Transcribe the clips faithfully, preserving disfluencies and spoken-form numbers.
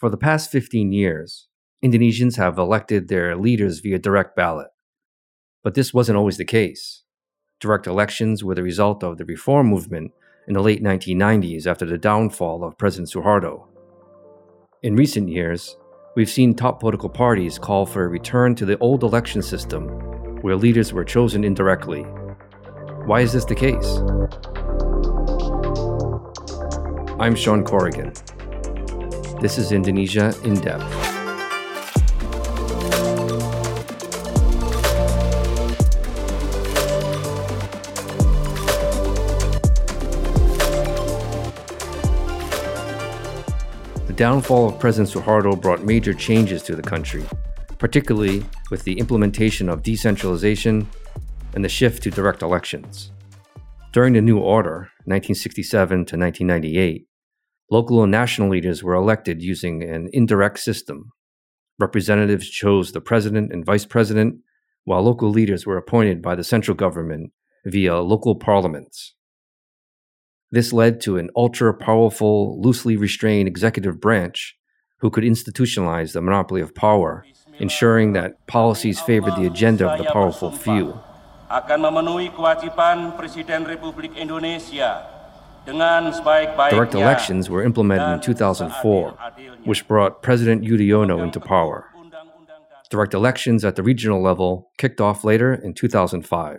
For the past fifteen years, Indonesians have elected their leaders via direct ballot. But this wasn't always the case. Direct elections were the result of the reform movement in the late nineteen nineties after the downfall of President Suharto. In recent years, we've seen top political parties call for a return to the old election system where leaders were chosen indirectly. Why is this the case? I'm Sean Corrigan. This is Indonesia in Depth. The downfall of President Suharto brought major changes to the country, particularly with the implementation of decentralization and the shift to direct elections. During the New Order, nineteen sixty-seven to nineteen ninety-eight, local and national leaders were elected using an indirect system. Representatives chose the president and vice president, while local leaders were appointed by the central government via local parliaments. This led to an ultra-powerful, loosely restrained executive branch who could institutionalize the monopoly of power, ensuring that policies favored the agenda of the powerful few. Akan memenuhi kewajiban Presiden Republik Indonesia dengan sebaik-baiknya. Direct elections were implemented in two thousand four, which brought President Yudhoyono into power. Direct elections at the regional level kicked off later in two thousand five.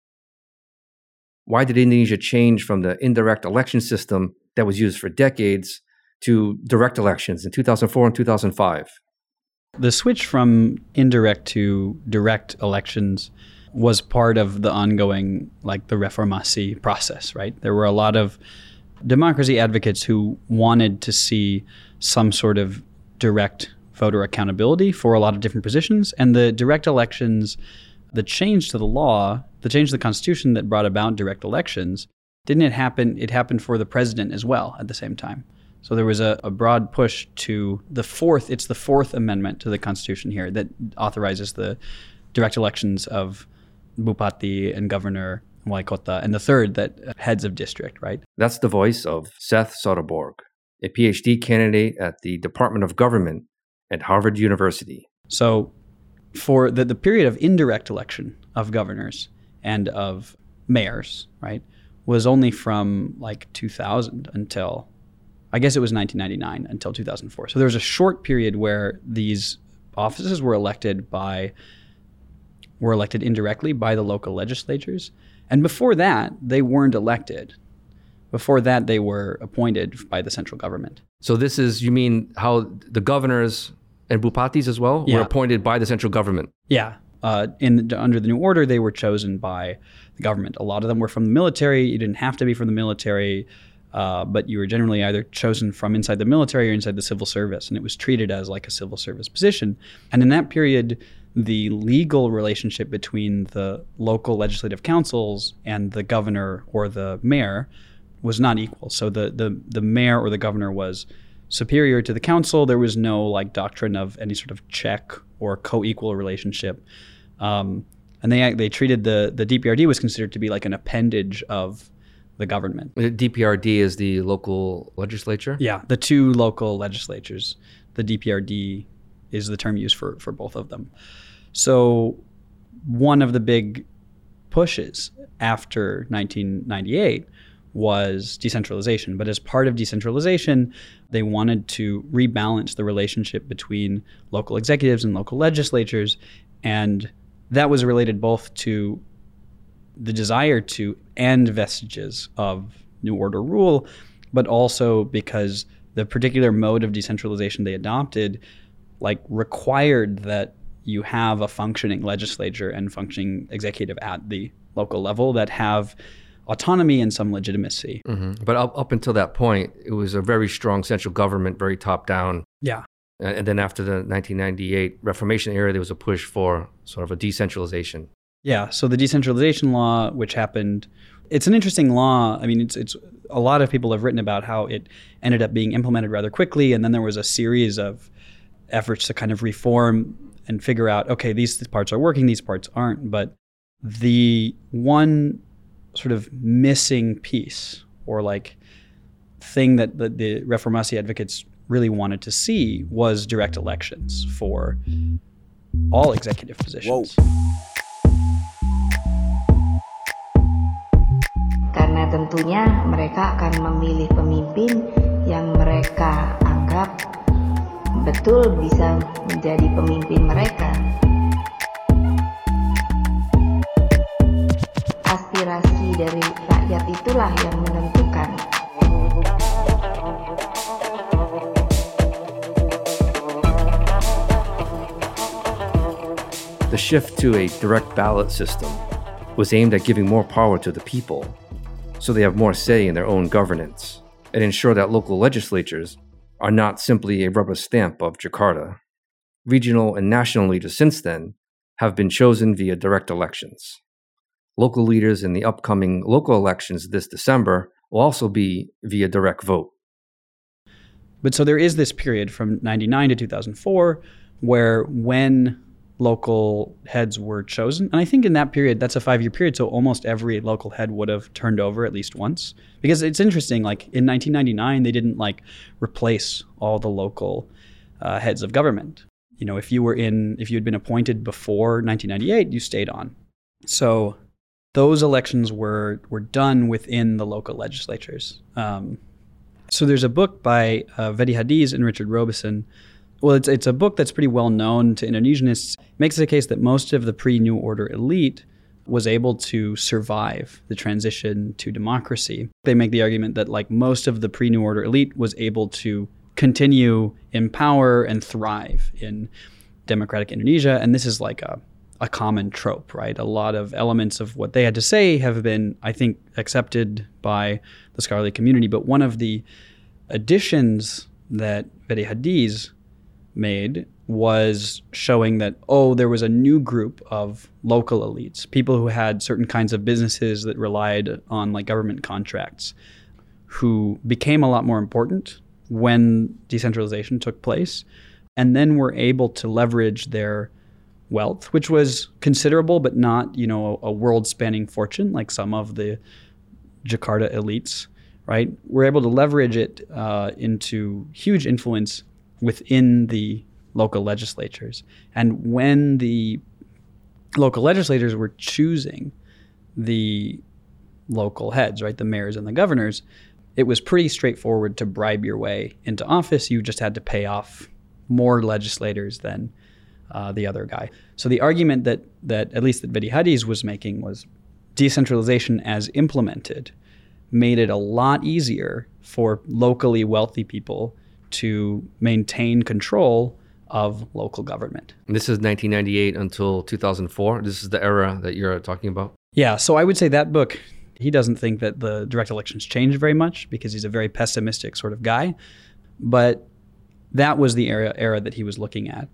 Why did Indonesia change from the indirect election system that was used for decades to direct elections in two thousand four and two thousand five? The switch from indirect to direct elections was part of the ongoing, like the reformasi process, right? There were a lot of democracy advocates who wanted to see some sort of direct voter accountability for a lot of different positions. And the direct elections, the change to the law, the change to the Constitution that brought about direct elections, didn't it happen? It happened for the president as well at the same time. So there was a, a broad push to the fourth, it's the fourth amendment to the Constitution here that authorizes the direct elections of Bupati and Governor Wali Kota, and the third that heads of district, right? That's the voice of Seth Soderborg, a P H D candidate at the Department of Government at Harvard University. So for the, the period of indirect election of governors and of mayors, right, was only from like two thousand until, I guess it was nineteen ninety-nine until two thousand four. So there was a short period where these offices were elected by were elected indirectly by the local legislatures. And before that, they weren't elected. Before that, they were appointed by the central government. So this is, you mean how the governors and bupatis as well yeah. were appointed by the central government? Yeah. Uh, in the, under the new order, they were chosen by the government. A lot of them were from the military. You didn't have to be from the military, uh, but you were generally either chosen from inside the military or inside the civil service. And it was treated as like a civil service position. And in that period, the legal relationship between the local legislative councils and the governor or the mayor was not equal. So the, the, the mayor or the governor was superior to the council. There was no like doctrine of any sort of check or co-equal relationship. Um, and they they treated the, the D P R D was considered to be like an appendage of the government. The D P R D is the local legislature? Yeah, the two local legislatures. The D P R D is the term used for, for both of them. So one of the big pushes after nineteen ninety-eight was decentralization. But as part of decentralization, they wanted to rebalance the relationship between local executives and local legislatures. And that was related both to the desire to end vestiges of New Order rule, but also because the particular mode of decentralization they adopted like required that you have a functioning legislature and functioning executive at the local level that have autonomy and some legitimacy. Mm-hmm. But up, up until that point, it was a very strong central government, very top-down. Yeah. And, and then after the nineteen ninety-eight Reformation era, there was a push for sort of a decentralization. Yeah, so the decentralization law, which happened, it's an interesting law. I mean, it's it's a lot of people have written about how it ended up being implemented rather quickly, and then there was a series of efforts to kind of reform and figure out, okay, these parts are working, these parts aren't. But the one sort of missing piece or like thing that the, the Reformasi advocates really wanted to see was direct elections for all executive positions. Whoa. Karena tentunya mereka akan memilih pemimpin yang mereka anggap betul bisa menjadi pemimpin mereka. Aspirasi dari rakyat itulah yang menentukan. The shift to a direct ballot system was aimed at giving more power to the people, so they have more say in their own governance, and ensure that local legislatures are not simply a rubber stamp of Jakarta. Regional and national leaders since then have been chosen via direct elections. Local leaders in the upcoming local elections this December will also be via direct vote. But so there is this period from ninety-nine to two thousand four where when local heads were chosen, and I think in that period, that's a five-year period, so almost every local head would have turned over at least once. Because it's interesting, like in nineteen ninety-nine, they didn't like replace all the local uh, heads of government. You know, if you were in, if you had been appointed before nineteen ninety-eight, you stayed on. So those elections were were done within the local legislatures. Um, so there's a book by uh, Vedi Hadiz and Richard Robeson. Well, it's it's a book that's pretty well known to Indonesianists. It makes the case that most of the pre-New Order elite was able to survive the transition to democracy. They make the argument that like most of the pre-New Order elite was able to continue in power and thrive in democratic Indonesia. And this is like a, a common trope, right? A lot of elements of what they had to say have been, I think, accepted by the scholarly community. But one of the additions that Vedi Hadiz made was showing that, oh, there was a new group of local elites, people who had certain kinds of businesses that relied on like government contracts, who became a lot more important when decentralization took place, and then were able to leverage their wealth, which was considerable, but not, you know, a, a world-spanning fortune like some of the Jakarta elites, right? Were able to leverage it uh, into huge influence within the local legislatures. And when the local legislators were choosing the local heads, right, the mayors and the governors, it was pretty straightforward to bribe your way into office. You just had to pay off more legislators than uh, the other guy. So the argument that, that at least that Vedi Hadiz was making was decentralization as implemented made it a lot easier for locally wealthy people to maintain control of local government. And this is nineteen ninety-eight until two thousand four. This is the era that you're talking about? Yeah, so I would say that book, he doesn't think that the direct elections changed very much because he's a very pessimistic sort of guy. But that was the era, era that he was looking at.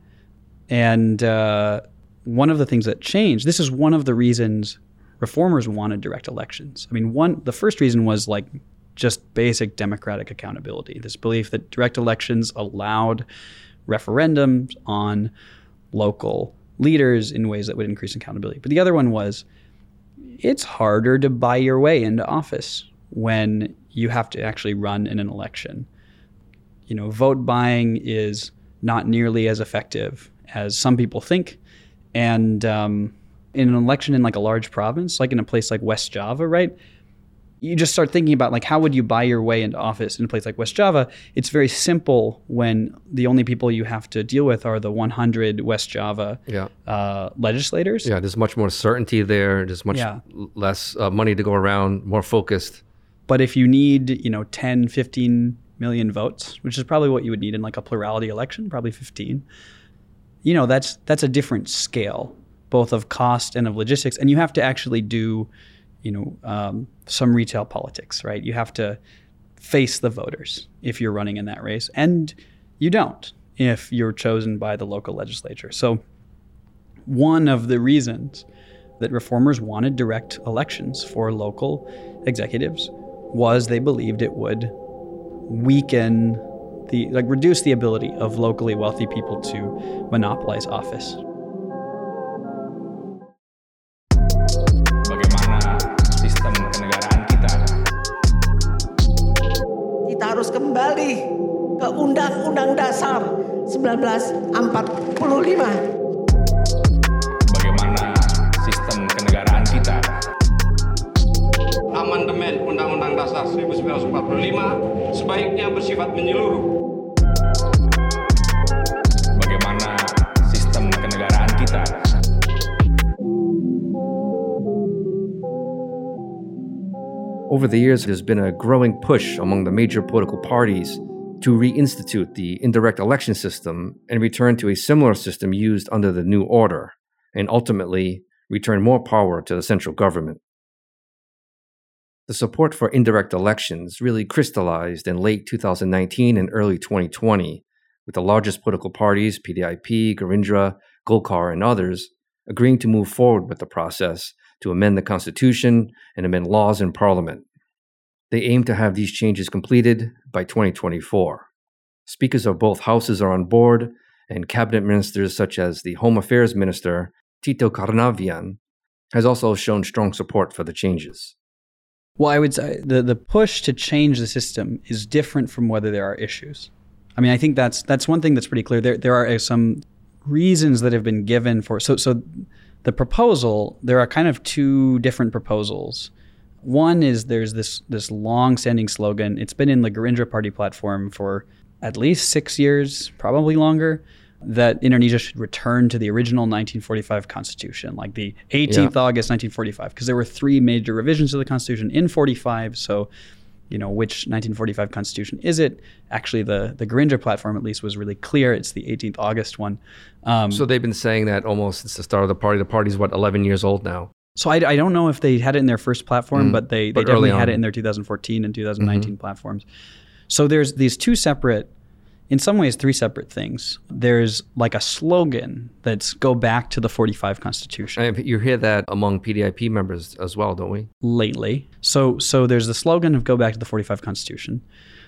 And uh, one of the things that changed, this is one of the reasons reformers wanted direct elections. I mean, one the first reason was like just basic democratic accountability, this belief that direct elections allowed referendums on local leaders in ways that would increase accountability. But the other one was, it's harder to buy your way into office when you have to actually run in an election. You know, vote buying is not nearly as effective as some people think. And um, in an election in like a large province, like in a place like West Java, right? You just start thinking about like, how would you buy your way into office in a place like West Java? It's very simple when the only people you have to deal with are the one hundred West Java yeah. uh, legislators. Yeah, there's much more certainty there. There's much yeah. less uh, money to go around, more focused. But if you need, you know, ten, fifteen million votes, which is probably what you would need in like a plurality election, probably fifteen, you know, that's that's a different scale, both of cost and of logistics. And you have to actually do, you know, um, some retail politics, right? You have to face the voters if you're running in that race. And you don't if you're chosen by the local legislature. So one of the reasons that reformers wanted direct elections for local executives was they believed it would weaken the, like reduce the ability of locally wealthy people to monopolize office. Kita harus kembali ke undang-undang Oktober seribu sembilan ratus empat puluh lima. Bagaimana sistem kenegaraan kita? Amandemen Undang-Undang Dasar seribu sembilan ratus empat puluh lima sebaiknya bersifat menyeluruh. Bagaimana sistem kenegaraan kita? Over the years, there's been a growing push among the major political parties to reinstitute the indirect election system and return to a similar system used under the new order, and ultimately return more power to the central government. The support for indirect elections really crystallized in late two thousand nineteen and early twenty twenty, with the largest political parties, P D I P, Gerindra, Golkar, and others, agreeing to move forward with the process to amend the Constitution and amend laws in Parliament. They aim to have these changes completed by twenty twenty-four. Speakers of both houses are on board, and cabinet ministers such as the Home Affairs Minister, Tito Karnavian, has also shown strong support for the changes. Well, I would say the, the push to change the system is different from whether there are issues. I mean, I think that's that's one thing that's pretty clear. There there are some reasons that have been given for so so the proposal, there are kind of two different proposals. One is there's this this long-standing slogan. It's been in the Gerindra Party platform for at least six years, probably longer, that Indonesia should return to the original nineteen forty-five constitution, like the eighteenth of August nineteen forty-five, because there were three major revisions to the constitution in forty-five. So, you know, which nineteen forty-five constitution is it? Actually, the, the Gerindra platform at least was really clear. It's the eighteenth of August one. Um, so they've been saying that almost since the start of the party. The party's, what, eleven years old now? So I, I don't know if they had it in their first platform, mm, but they, they but definitely had it in their two thousand fourteen and two thousand nineteen mm-hmm. platforms. So there's these two separate, in some ways, three separate things. There's like a slogan that's go back to the forty-five Constitution. And you hear that among P D I P members as well, don't we? Lately. So so there's the slogan of go back to the forty-five Constitution.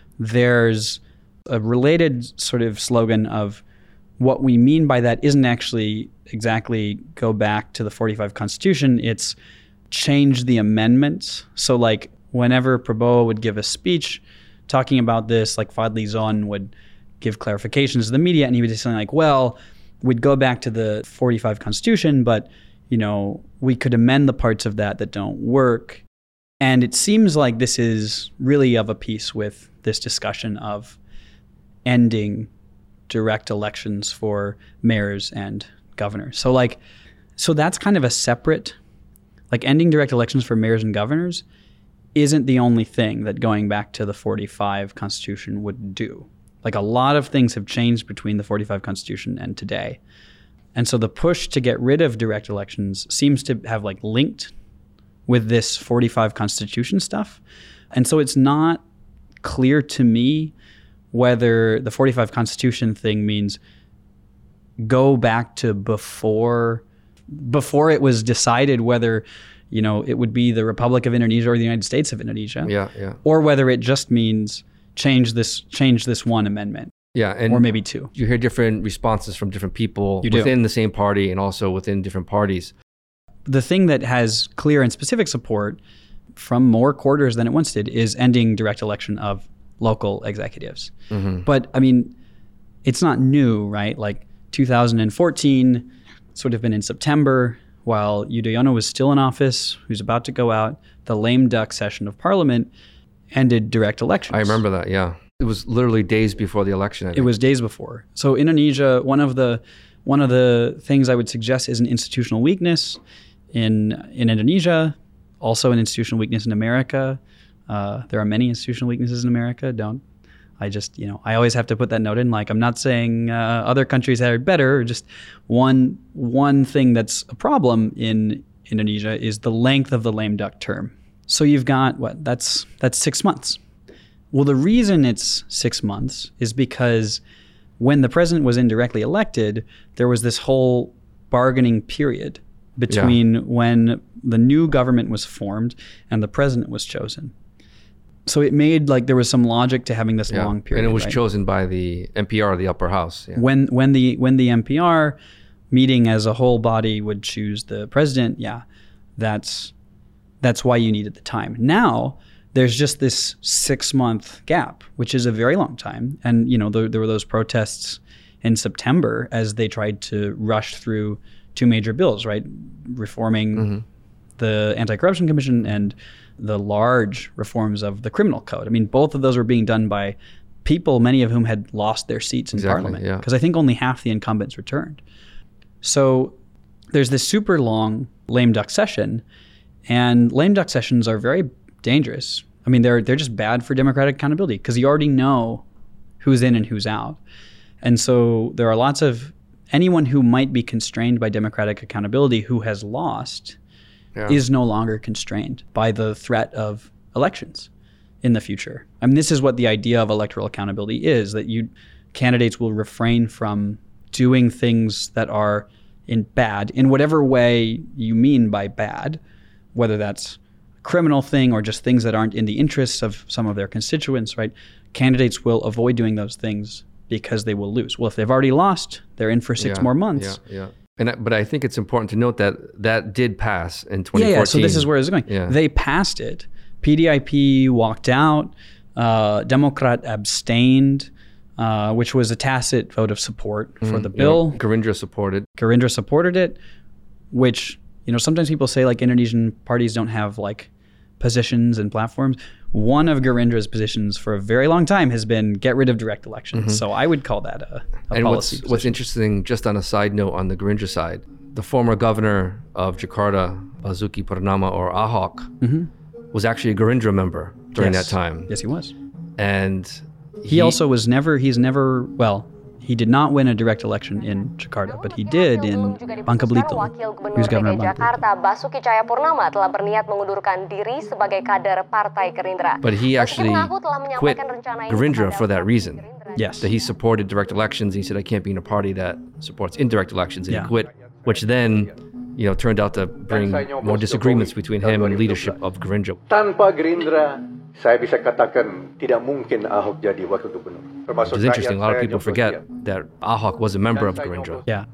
There's a related sort of slogan of what we mean by that isn't actually exactly go back to the forty-five Constitution. It's change the amendments. So like whenever Prabowo would give a speech talking about this, like Fadli Zon would give clarifications to the media, and he would say something like, well, we'd go back to the forty-five Constitution, but, you know, we could amend the parts of that that don't work. And it seems like this is really of a piece with this discussion of ending direct elections for mayors and governors. So like, so that's kind of a separate, like ending direct elections for mayors and governors isn't the only thing that going back to the forty-five Constitution would do. Like a lot of things have changed between the forty-five Constitution and today. And so the push to get rid of direct elections seems to have like linked with this forty-five Constitution stuff. And so it's not clear to me whether the forty-five Constitution thing means go back to before before it was decided whether, you know, it would be the Republic of Indonesia or the United States of Indonesia. Yeah, yeah. Or whether it just means change this change this one amendment. Yeah, and or maybe two. You hear different responses from different people you within do. the same party and also within different parties. The thing that has clear and specific support from more quarters than it once did is ending direct election of local executives. Mm-hmm. But I mean, it's not new, right? Like two thousand fourteen, sort of been in September, while Yudhoyono was still in office, who's about to go out, the lame duck session of parliament ended direct elections. I remember that, yeah. It was literally days before the election. I think. It was days before. So Indonesia, one of the one of the things I would suggest is an institutional weakness in in Indonesia, also an institutional weakness in America. Uh, there are many institutional weaknesses in America. Don't I just, you know, I always have to put that note in. Like, I'm not saying uh, other countries are better. Just one one thing that's a problem in Indonesia is the length of the lame duck term. So you've got what? That's that's six months. Well, the reason it's six months is because when the president was indirectly elected, there was this whole bargaining period between yeah. when the new government was formed and the president was chosen. So it made like there was some logic to having this yeah. long period. And it was right? chosen by the M P R, the upper house. Yeah. When when the when the M P R meeting as a whole body would choose the president, yeah, that's that's why you needed the time. Now there's just this six-month gap, which is a very long time. And, you know, there, there were those protests in September as they tried to rush through two major bills, right? Reforming mm-hmm. the Anti-Corruption Commission and the large reforms of the criminal code. I mean, both of those were being done by people, many of whom had lost their seats in exactly, parliament. Yeah. Because I think only half the incumbents returned. So there's this super long lame duck session, and lame duck sessions are very dangerous. I mean, they're they're just bad for democratic accountability because you already know who's in and who's out. And so there are lots of anyone who might be constrained by democratic accountability who has lost yeah. is no longer constrained by the threat of elections in the future. I mean, this is what the idea of electoral accountability is, that you candidates will refrain from doing things that are in bad, in whatever way you mean by bad, whether that's criminal thing or just things that aren't in the interests of some of their constituents, right? Candidates will avoid doing those things because they will lose. Well, if they've already lost, they're in for six yeah, more months. Yeah, yeah. And I, but I think it's important to note that that did pass in twenty fourteen. Yeah, yeah. So this is where it's going. Yeah. They passed it. P D I P walked out. Uh, Democrat abstained, uh, which was a tacit vote of support mm, for the bill. Yeah, Gerindra supported. Gerindra supported it, which, you know, sometimes people say like Indonesian parties don't have like positions and platforms. One of Gerindra's positions for a very long time has been get rid of direct elections. Mm-hmm. So I would call that a, a and policy what's, position. what's interesting, just on a side note on the Gerindra side, the former governor of Jakarta, Basuki Purnama, or Ahok, mm-hmm. was actually a Gerindra member during yes. that time. Yes, he was. And he, he also was never, he's never, well, he did not win a direct election in Jakarta, but he did in Bangka Belitung. He was governor of Bangka Jakarta, Basuki Cahayapurnama telah berniat mengundurkan diri sebagai kader Partai Gerindra. But he actually quit Gerindra for that reason. Yes. That he supported direct elections. He said, I can't be in a party that supports indirect elections. And yeah. he quit, which then, you know, turned out to bring more disagreements between him and leadership of Gerindra. Tanpa Gerindra, saya bisa katakan tidak mungkin Ahok jadi wakil gubernur. Which is interesting. A lot of people forget that Ahok was a member of Gerindra. Yeah.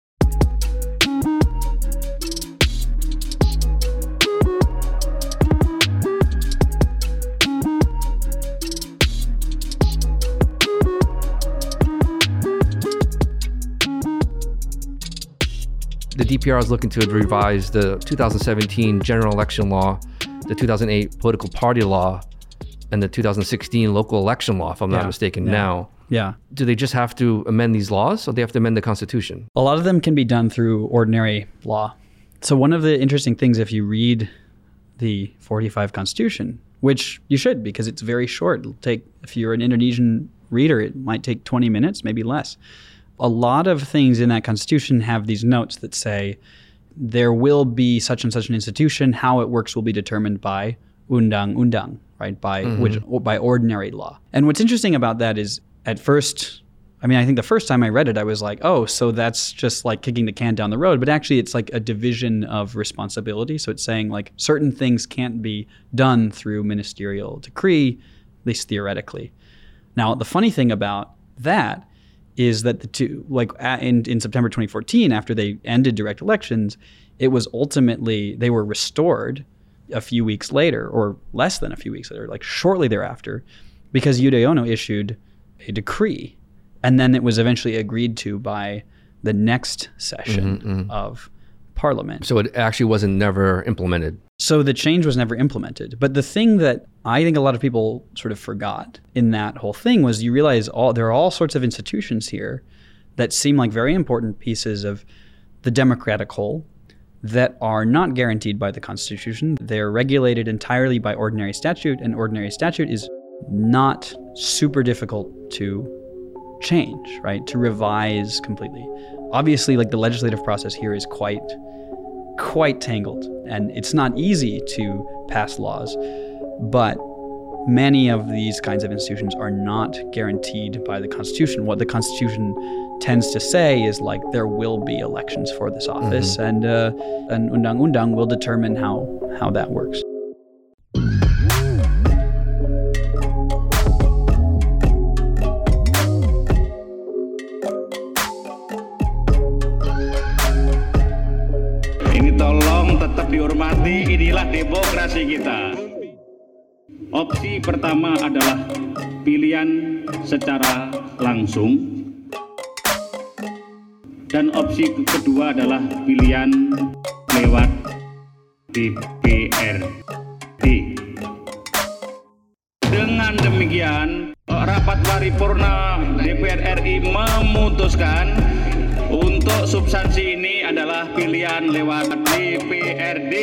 The D P R is looking to revise the two thousand seventeen general election law, the two thousand eight political party law, and the two thousand sixteen local election law, if I'm yeah. not mistaken, yeah. now. Yeah. Do they just have to amend these laws, or do they have to amend the Constitution? A lot of them can be done through ordinary law. So one of the interesting things, if you read the forty-five Constitution, which you should because it's very short. It'll take, if you're an Indonesian reader, it might take twenty minutes, maybe less. A lot of things in that Constitution have these notes that say there will be such and such an institution. How it works will be determined by undang-undang, right? By mm-hmm. which by ordinary law. And what's interesting about that is, at first, I mean, I think the first time I read it, I was like, oh, so that's just like kicking the can down the road. But actually, it's like a division of responsibility. So it's saying like certain things can't be done through ministerial decree, at least theoretically. Now, the funny thing about that is that the two, like in, in September twenty fourteen, after they ended direct elections, it was ultimately, they were restored a few weeks later, or less than a few weeks later, like shortly thereafter, because Yudhoyono issued a decree. And then it was eventually agreed to by the next session mm-hmm, mm-hmm. of Parliament. So it actually wasn't never implemented. So the change was never implemented. But the thing that I think a lot of people sort of forgot in that whole thing was you realize all there are all sorts of institutions here that seem like very important pieces of the democratic whole that are not guaranteed by the Constitution. They're regulated entirely by ordinary statute, and ordinary statute is not super difficult to change, right? To revise completely. Obviously, like the legislative process here is quite, quite tangled, and it's not easy to pass laws, but many of these kinds of institutions are not guaranteed by the Constitution. What the Constitution tends to say is like there will be elections for this office, mm-hmm. and uh, an undang-undang will determine how how that works. Ini tolong tetap dihormati, inilah demokrasi kita. Opsi pertama adalah pilihan secara langsung dan opsi kedua adalah pilihan lewat D P R D. Dengan demikian, rapat paripurna D P R R I memutuskan untuk substansi ini adalah pilihan lewat D P R D.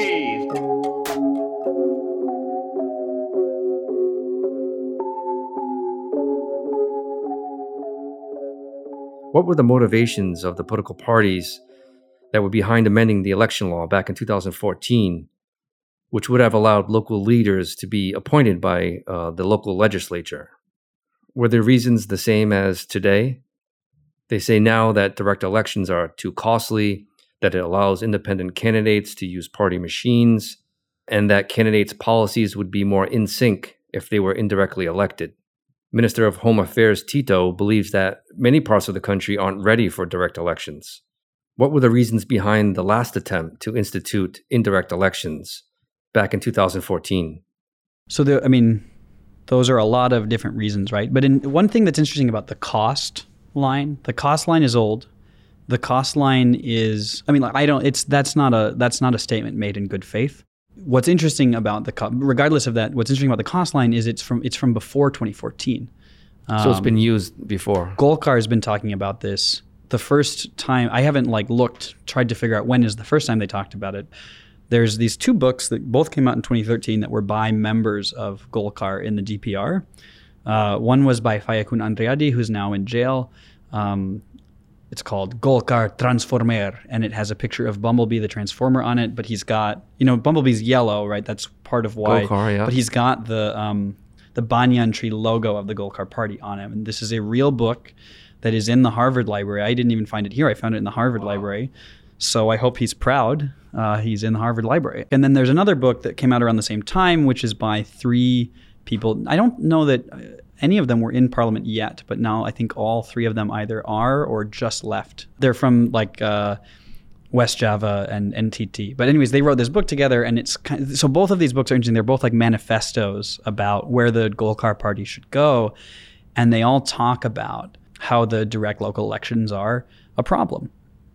What were the motivations of the political parties that were behind amending the election law back in two thousand fourteen, which would have allowed local leaders to be appointed by uh, the local legislature? Were their reasons the same as today? They say now that direct elections are too costly, that it allows independent candidates to use party machines, and that candidates' policies would be more in sync if they were indirectly elected. Minister of Home Affairs Tito believes that many parts of the country aren't ready for direct elections. What were the reasons behind the last attempt to institute indirect elections back in two thousand fourteen? So, the, I mean, those are a lot of different reasons, right? But in, one thing that's interesting about the cost line, the cost line is old. The cost line is, I mean, like, I don't, it's, that's not a, that's not a statement made in good faith. What's interesting about the, regardless of that, what's interesting about the cost line is it's from it's from before twenty fourteen. Um, so it's been used before. Golkar has been talking about this. The first time, I haven't like looked, tried to figure out when is the first time they talked about it. There's these two books that both came out in twenty thirteen that were by members of Golkar in the D P R. Uh, one was by Fayakun Andriadi, who's now in jail. Um, It's called Golkar Transformer, and it has a picture of Bumblebee the Transformer on it, but he's got, you know, Bumblebee's yellow, right? That's part of why. Golkar, yeah. But he's got the um, the banyan tree logo of the Golkar party on him. And this is a real book that is in the Harvard Library. I didn't even find it here. I found it in the Harvard wow. Library. So I hope he's proud. Uh, he's in the Harvard Library. And then there's another book that came out around the same time, which is by three people. I don't know that any of them were in Parliament yet, but now I think all three of them either are or just left. They're from like uh, West Java and N T T. But anyways, they wrote this book together, and it's kind of, so both of these books are interesting. They're both like manifestos about where the Golkar party should go, and they all talk about how the direct local elections are a problem.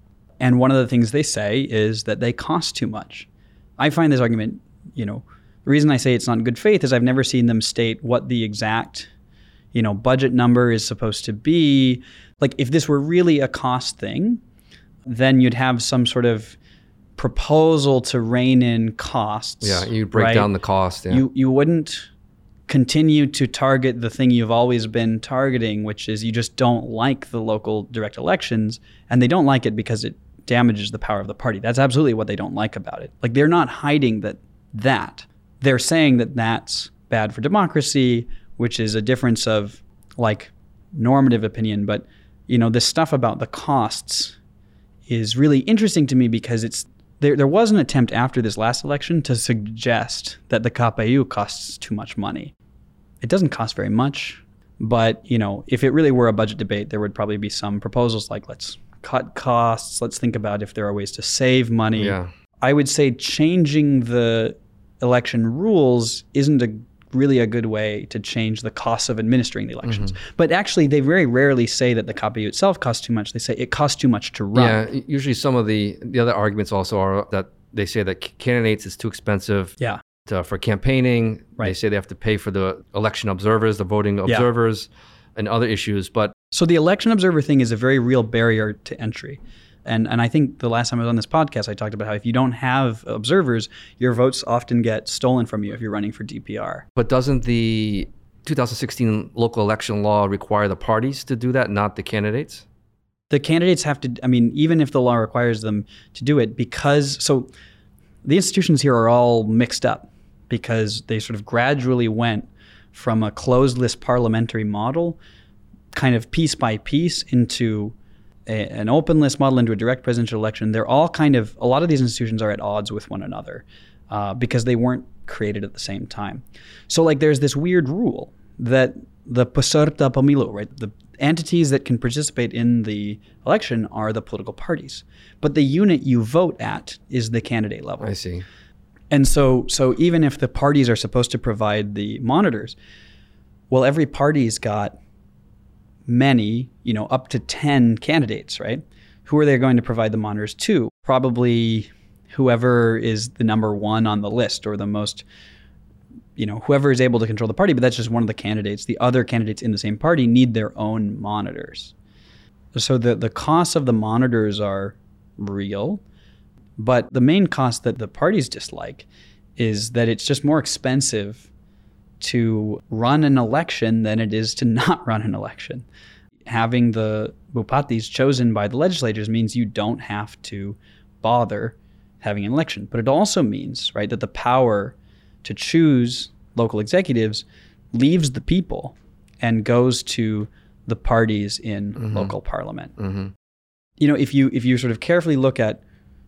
And one of the things they say is that they cost too much. I find this argument, you know, the reason I say it's not in good faith is I've never seen them state what the exact, you know, budget number is supposed to be. Like, if this were really a cost thing, then you'd have some sort of proposal to rein in costs. Yeah, you'd break right? down the cost. Yeah. You you wouldn't continue to target the thing you've always been targeting, which is you just don't like the local direct elections, and they don't like it because it damages the power of the party. That's absolutely what they don't like about it. Like, they're not hiding that that. They're saying that that's bad for democracy, which is a difference of like normative opinion. But, you know, this stuff about the costs is really interesting to me because it's there. There was an attempt after this last election to suggest that the K P U costs too much money. It doesn't cost very much, but, you know, if it really were a budget debate, there would probably be some proposals like, let's cut costs. Let's think about if there are ways to save money. Yeah. I would say changing the election rules isn't a really a good way to change the costs of administering the elections. Mm-hmm. But actually, they very rarely say that the K P U itself costs too much. They say it costs too much to run. Yeah, usually some of the, the other arguments also are that they say that candidates is too expensive yeah. to, for campaigning. Right. They say they have to pay for the election observers, the voting observers, yeah. and other issues. But so the election observer thing is a very real barrier to entry. And and I think the last time I was on this podcast, I talked about how if you don't have observers, your votes often get stolen from you if you're running for D P R. But doesn't the two thousand sixteen local election law require the parties to do that, not the candidates? The candidates have to, I mean, even if the law requires them to do it, because, so the institutions here are all mixed up because they sort of gradually went from a closed list parliamentary model, kind of piece by piece, into A, an open list model, into a direct presidential election. They're all kind of, a lot of these institutions are at odds with one another uh, because they weren't created at the same time. So like there's this weird rule that the peserta pemilu, right, the entities that can participate in the election are the political parties. But the unit you vote at is the candidate level. I see. And so so even if the parties are supposed to provide the monitors, well, every party's got many, you know, up to ten candidates, right? Who are they going to provide the monitors to? Probably whoever is the number one on the list, or the most, you know, whoever is able to control the party, but that's just one of the candidates. The other candidates in the same party need their own monitors. So the, the costs of the monitors are real, but the main cost that the parties dislike is that it's just more expensive to run an election than it is to not run an election. Having the bupatis chosen by the legislators means you don't have to bother having an election. But it also means, right, that the power to choose local executives leaves the people and goes to the parties in mm-hmm. local parliament. Mm-hmm. You know, if you if you sort of carefully look at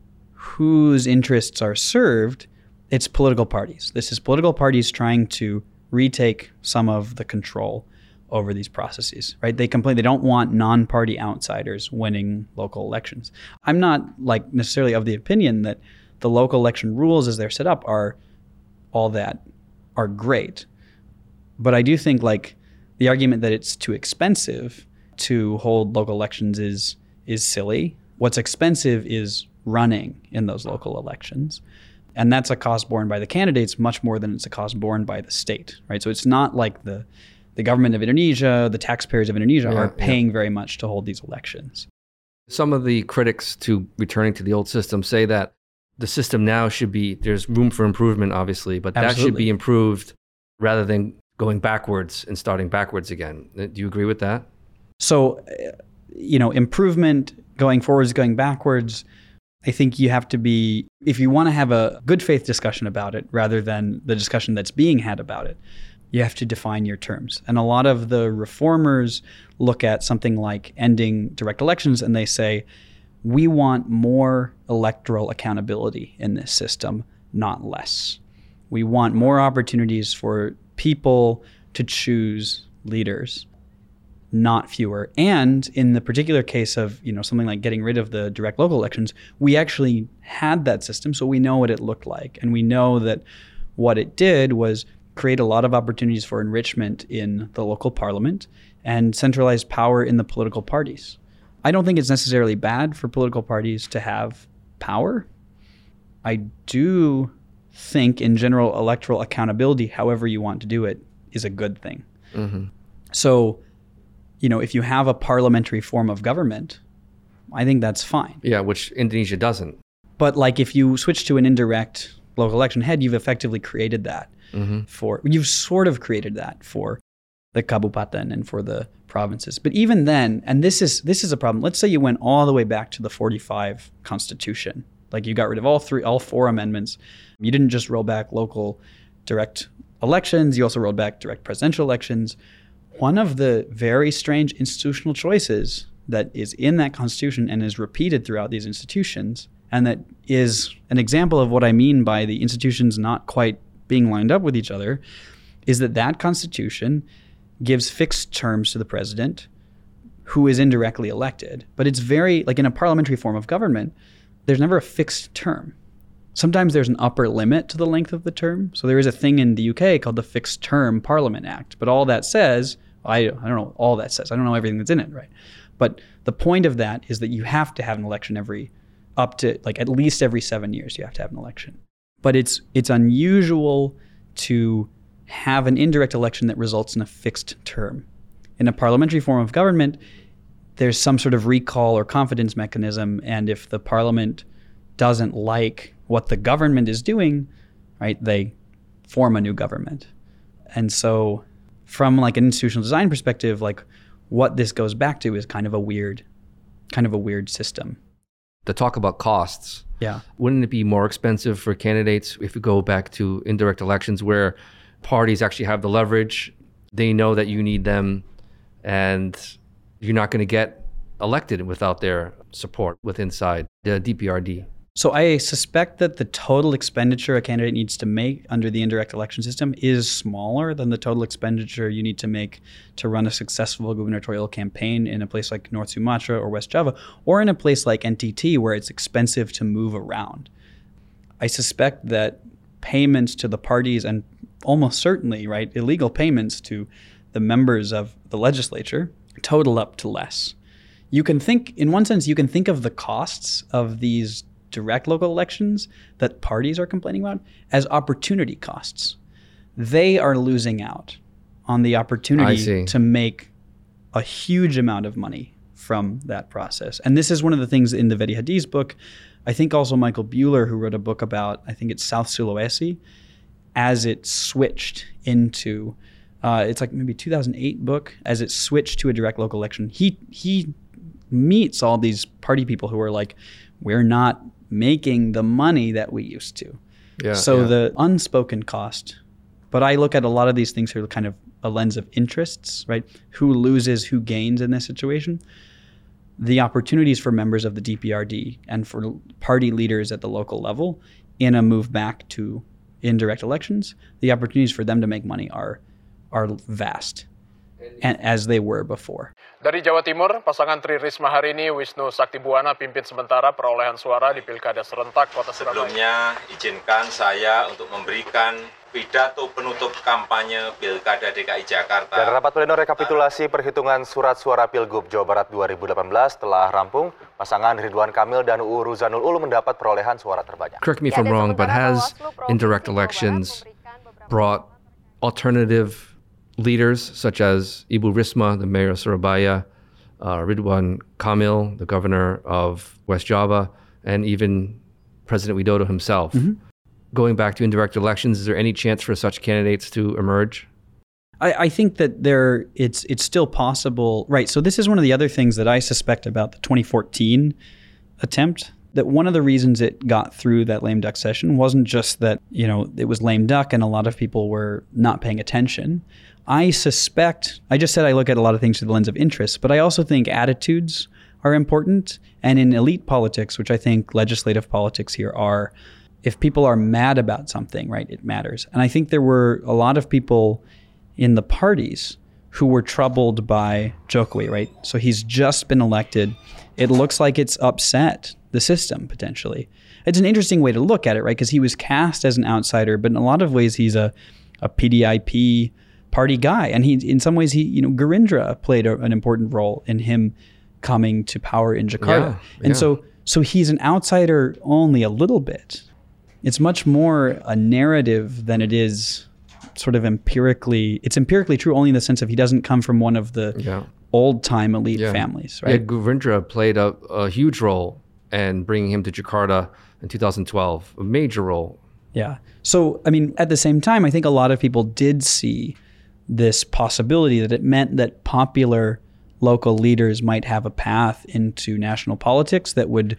whose interests are served, it's political parties. This is political parties trying to retake some of the control over these processes, right? They complain they don't want non-party outsiders winning local elections. I'm not like necessarily of the opinion that the local election rules as they're set up are all that are great. But I do think like the argument that it's too expensive to hold local elections is is silly. What's expensive is running in those local elections. And that's a cost borne by the candidates much more than it's a cost borne by the state, right? So it's not like the the government of Indonesia, the taxpayers of Indonesia yeah, are paying yeah. very much to hold these elections. Some of the critics to returning to the old system say that the system now should be, there's room for improvement, obviously, but Absolutely. That should be improved rather than going backwards and starting backwards again. Do you agree with that? So, you know, improvement going forwards, going backwards, I think you have to be, if you want to have a good faith discussion about it rather than the discussion that's being had about it, you have to define your terms. And a lot of the reformers look at something like ending direct elections and they say, we want more electoral accountability in this system, not less. We want more opportunities for people to choose leaders, not fewer. And in the particular case of, you know, something like getting rid of the direct local elections, we actually had that system, so we know what it looked like. And we know that what it did was create a lot of opportunities for enrichment in the local parliament and centralized power in the political parties. I don't think it's necessarily bad for political parties to have power. I do think, in general, electoral accountability, however you want to do it, is a good thing. Mm-hmm. So, you know, if you have a parliamentary form of government, I think that's fine. Yeah, which Indonesia doesn't. But like if you switch to an indirect local election head, you've effectively created that mm-hmm. for, you've sort of created that for the kabupaten and for the provinces. But even then, and this is this is a problem. Let's say you went all the way back to the forty-five Constitution. Like you got rid of all three, all four amendments. You didn't just roll back local direct elections. You also rolled back direct presidential elections. One of the very strange institutional choices that is in that Constitution and is repeated throughout these institutions, and that is an example of what I mean by the institutions not quite being lined up with each other, is that that Constitution gives fixed terms to the president who is indirectly elected. But it's very, like in a parliamentary form of government, there's never a fixed term. Sometimes there's an upper limit to the length of the term. So there is a thing in the U K called the Fixed Term Parliament Act. But all that says, I, I don't know all that says. I don't know everything that's in it, right? But the point of that is that you have to have an election every, up to like at least every seven years you have to have an election. But it's it's unusual to have an indirect election that results in a fixed term. In a parliamentary form of government, there's some sort of recall or confidence mechanism, and if the parliament doesn't like what the government is doing, right, they form a new government. And so from like an institutional design perspective, like what this goes back to is kind of a weird, kind of a weird system. To talk about costs, yeah, wouldn't it be more expensive for candidates if we go back to indirect elections where parties actually have the leverage, they know that you need them, and you're not going to get elected without their support with inside the D P R D? So I suspect that the total expenditure a candidate needs to make under the indirect election system is smaller than the total expenditure you need to make to run a successful gubernatorial campaign in a place like North Sumatra or West Java, or in a place like N T T where it's expensive to move around. I suspect that payments to the parties and almost certainly, right, illegal payments to the members of the legislature total up to less. You can think, in one sense, you can think of the costs of these direct local elections that parties are complaining about as opportunity costs. They are losing out on the opportunity to make a huge amount of money from that process. And this is one of the things in the Vedi Hadi's book. I think also Michael Buehler, who wrote a book about, I think it's South Sulawesi, as it switched into, uh, it's like maybe two thousand eight book, as it switched to a direct local election. He he meets all these party people who are like, we're not making the money that we used to. Yeah, so yeah. the unspoken cost. But I look at a lot of these things through kind of a lens of interests, right? Who loses, who gains in this situation? The opportunities for members of the D P R D and for party leaders at the local level in a move back to indirect elections, the opportunities for them to make money are are vast, and as they were before. Dari Jawa Timur, pasangan Tri Risma hari ini Wisnu Saktibuwana pimpin sementara perolehan suara di Pilkada Serentak Kota Surabaya. Sebelumnya, izinkan saya untuk memberikan pidato penutup kampanye Pilkada D K I Jakarta. Dan rapat pleno rekapitulasi perhitungan surat suara Pilgub Jawa Barat dua ribu delapan belas telah rampung. Pasangan Ridwan Kamil dan U U Ruzanul Ulum mendapat perolehan suara terbanyak. Correct me if I'm wrong, but has indirect elections brought alternative leaders such as Ibu Risma, the mayor of Surabaya, uh, Ridwan Kamil, the governor of West Java, and even President Widodo himself. Mm-hmm. Going back to indirect elections, is there any chance for such candidates to emerge? I, I think that there it's it's still possible, right? So this is one of the other things that I suspect about the twenty fourteen attempt. That one of the reasons it got through that lame duck session wasn't just that, you know, it was lame duck and a lot of people were not paying attention. I suspect, I just said I look at a lot of things through the lens of interest, but I also think attitudes are important. And in elite politics, which I think legislative politics here are, if people are mad about something, right, it matters. And I think there were a lot of people in the parties who were troubled by Jokowi, right? So he's just been elected. It looks like it's upset the system, potentially. It's an interesting way to look at it, right? Because he was cast as an outsider, but in a lot of ways he's a, a P D I P party guy. And he, in some ways, he, you know, Gerindra played a, an important role in him coming to power in Jakarta. Yeah, and yeah. so so he's an outsider only a little bit. It's much more a narrative than it is sort of empirically. It's empirically true only in the sense of he doesn't come from one of the yeah. old-time elite yeah. families, right? Yeah, Gerindra played a, a huge role in bringing him to Jakarta in two thousand twelve, a major role. Yeah. So, I mean, at the same time, I think a lot of people did see this possibility that it meant that popular local leaders might have a path into national politics that would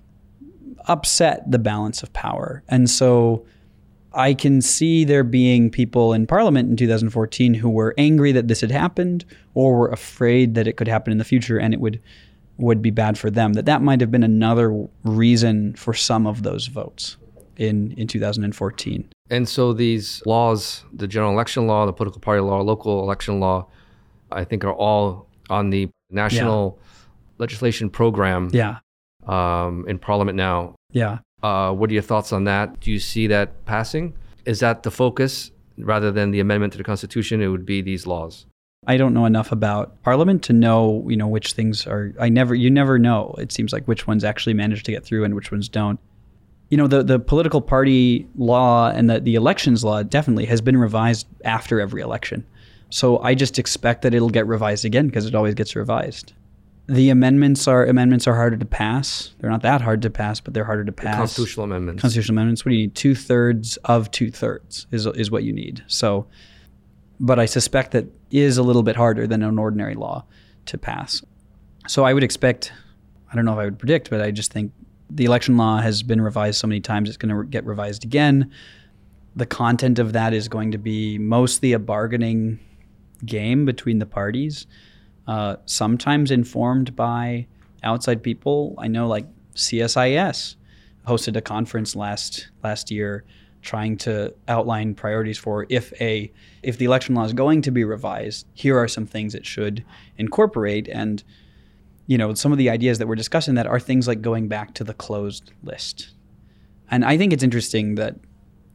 upset the balance of power. And so I can see there being people in parliament in two thousand fourteen who were angry that this had happened or were afraid that it could happen in the future and it would would be bad for them, that that might have been another reason for some of those votes in, in two thousand fourteen. And so these laws, the general election law, the political party law, local election law, I think are all on the national yeah. legislation program yeah. um, in Parliament now. Yeah. Uh, what are your thoughts on that? Do you see that passing? Is that the focus rather than the amendment to the Constitution? It would be these laws. I don't know enough about Parliament to know, you know, which things are. I never, you never know. It seems like which ones actually manage to get through and which ones don't. You know, the the political party law and the the elections law definitely has been revised after every election. So I just expect that it'll get revised again because it always gets revised. The amendments are amendments are harder to pass. They're not that hard to pass, but they're harder to pass. The constitutional amendments. Constitutional amendments. What do you need? Two thirds of two thirds is is what you need. So, but I suspect that is a little bit harder than an ordinary law to pass. So I would expect. I don't know if I would predict, but I just think the election law has been revised so many times. It's going to get revised again. The content of that is going to be mostly a bargaining game between the parties. Uh, sometimes informed by outside people. I know like C S I S hosted a conference last last year trying to outline priorities for if a if the election law is going to be revised, here are some things it should incorporate. And, you know, some of the ideas that we're discussing that are things like going back to the closed list. And I think it's interesting that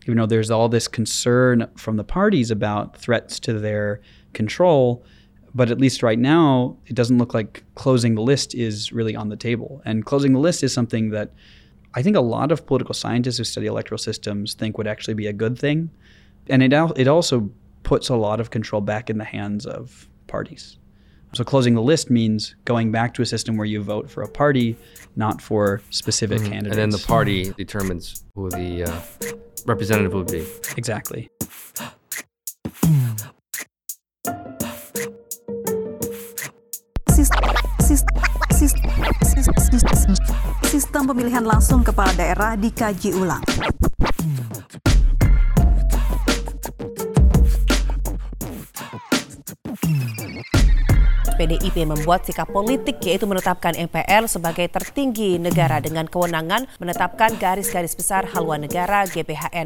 even though there's all this concern from the parties about threats to their control. But at least right now, it doesn't look like closing the list is really on the table. And closing the list is something that I think a lot of political scientists who study electoral systems think would actually be a good thing. And it al- it also puts a lot of control back in the hands of parties. So closing the list means going back to a system where you vote for a party, not for specific mm-hmm. candidates. And then the party determines who the uh, representative will be. Exactly. Sistem pemilihan langsung kepala daerah dikaji ulang. P D I P membuat sikap politik, yaitu menetapkan M P R sebagai tertinggi negara dengan kewenangan menetapkan garis-garis besar haluan negara G B H N.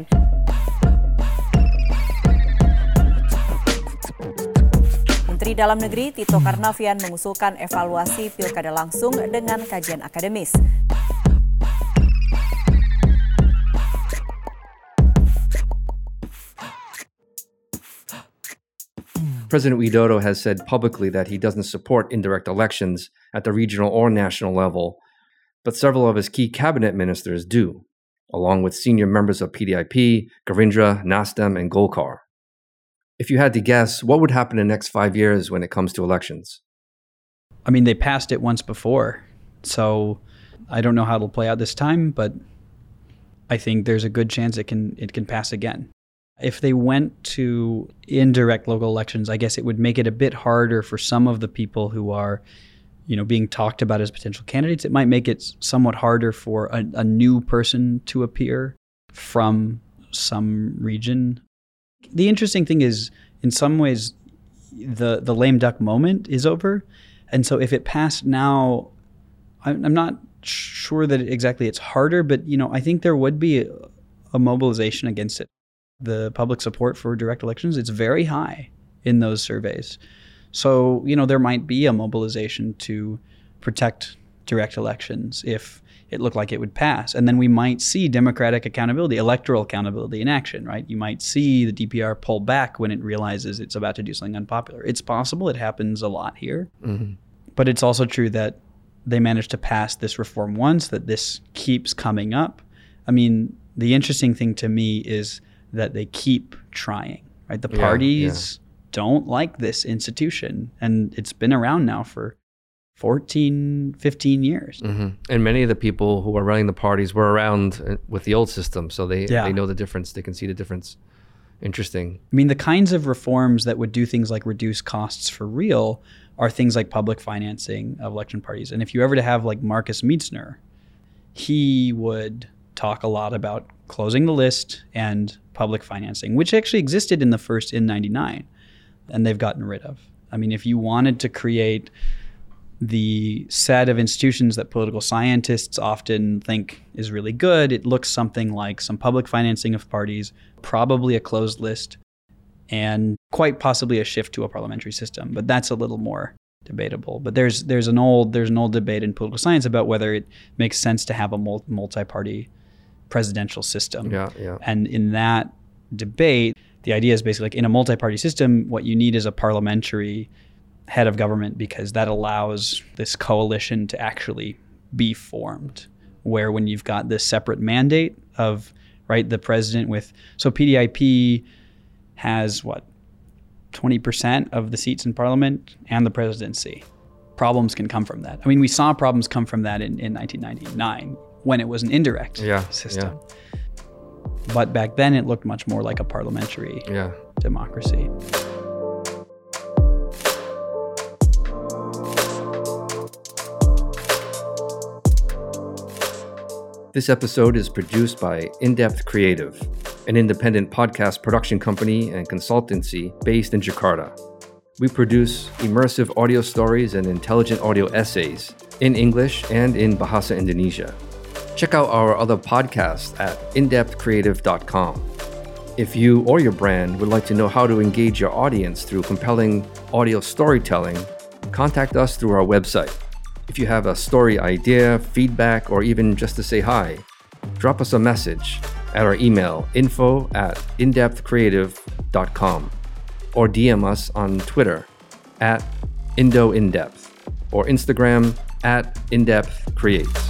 Menteri Dalam Negeri Tito Karnavian mengusulkan evaluasi pilkada langsung dengan kajian akademis. President Widodo has said publicly that he doesn't support indirect elections at the regional or national level, but several of his key cabinet ministers do, along with senior members of P D I P, Garindra, Nasdem, and Golkar. If you had to guess, what would happen in the next five years when it comes to elections? I mean, they passed it once before, so I don't know how it'll play out this time, but I think there's a good chance it can it can pass again. If they went to indirect local elections, I guess it would make it a bit harder for some of the people who are, you know, being talked about as potential candidates. It might make it somewhat harder for a, a new person to appear from some region. The interesting thing is, in some ways, the, the lame duck moment is over. And so if it passed now, I'm, I'm not sure that exactly it's harder, but, you know, I think there would be a, a mobilization against it. The public support for direct elections, it's very high in those surveys. So, you know, there might be a mobilization to protect direct elections if it looked like it would pass. And then we might see democratic accountability, electoral accountability in action, right? You might see the D P R pull back when it realizes it's about to do something unpopular. It's possible. It happens a lot here. Mm-hmm. But it's also true that they managed to pass this reform once, that this keeps coming up. I mean, the interesting thing to me is that they keep trying, right? The parties yeah, yeah. don't like this institution, and it's been around now for fourteen, fifteen years. Mm-hmm. And many of the people who are running the parties were around with the old system, so they, yeah. they know the difference. They can see the difference. Interesting. I mean, the kinds of reforms that would do things like reduce costs for real are things like public financing of election parties. And if you ever to have like Marcus Mietzner, he would talk a lot about closing the list and public financing, which actually existed in the first in ninety-nine, and they've gotten rid of. I mean, if you wanted to create the set of institutions that political scientists often think is really good, it looks something like some public financing of parties, probably a closed list, and quite possibly a shift to a parliamentary system. But that's a little more debatable. But there's there's an old there's an old debate in political science about whether it makes sense to have a multi-party presidential system. Yeah, yeah. And in that debate, the idea is basically like in a multi-party system, what you need is a parliamentary head of government, because that allows this coalition to actually be formed. Where when you've got this separate mandate of, right, the president with, so P D I P has what, twenty percent of the seats in parliament and the presidency. Problems can come from that. I mean, we saw problems come from that in, in nineteen ninety-nine. When it was an indirect yeah, system. Yeah. But back then it looked much more like a parliamentary yeah. democracy. This episode is produced by In-Depth Creative, an independent podcast production company and consultancy based in Jakarta. We produce immersive audio stories and intelligent audio essays in English and in Bahasa Indonesia. Check out our other podcasts at in depth creative dot com. If you or your brand would like to know how to engage your audience through compelling audio storytelling, contact us through our website. If you have a story idea, feedback, or even just to say hi, drop us a message at our email info at indepthcreative dot com or D M us on Twitter at IndoIndepth or Instagram at IndepthCreates.